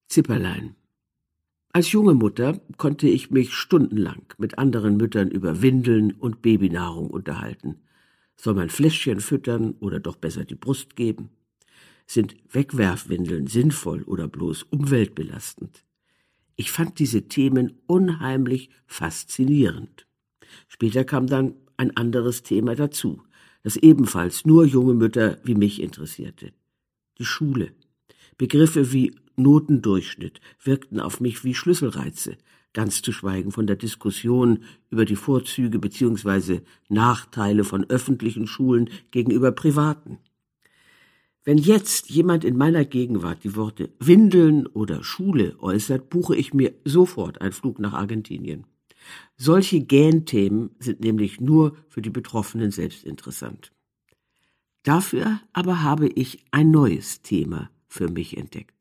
Zipperlein. Als junge Mutter konnte ich mich stundenlang mit anderen Müttern über Windeln und Babynahrung unterhalten. Soll man Fläschchen füttern oder doch besser die Brust geben? Sind Wegwerfwindeln sinnvoll oder bloß umweltbelastend? Ich fand diese Themen unheimlich faszinierend. Später kam dann ein anderes Thema dazu, das ebenfalls nur junge Mütter wie mich interessierte: die Schule. Begriffe wie Notendurchschnitt wirkten auf mich wie Schlüsselreize, ganz zu schweigen von der Diskussion über die Vorzüge bzw. Nachteile von öffentlichen Schulen gegenüber privaten. Wenn jetzt jemand in meiner Gegenwart die Worte Windeln oder Schule äußert, buche ich mir sofort einen Flug nach Argentinien. Solche Gähnthemen sind nämlich nur für die Betroffenen selbst interessant. Dafür aber habe ich ein neues Thema für mich entdeckt.